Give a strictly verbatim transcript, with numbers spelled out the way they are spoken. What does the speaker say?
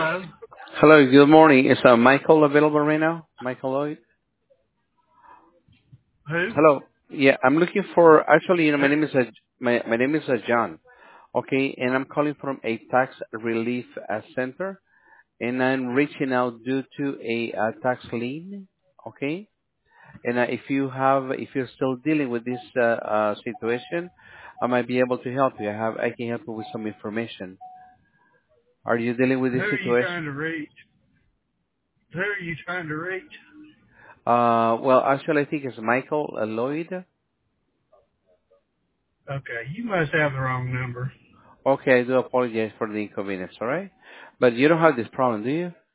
Hello? Hello, good morning. Is uh, Michael available right now? Michael Lloyd? Who? Hello. Yeah, I'm looking for, actually, you know, my Who? name is, uh, my, my name is uh, John. Okay, and I'm calling from a tax relief uh, center, and I'm reaching out due to a uh, tax lien. Okay, and uh, if you have, if you're still dealing with this uh, uh, situation, I might be able to help you. I have, I can help you with some information. Are you dealing with Who this are you situation? trying to reach? Who are you trying to reach? Uh, well, actually, I think it's Michael uh, Lloyd. Okay, you must have the wrong number. Okay, I do apologize for the inconvenience, all right? But you don't have this problem, do you?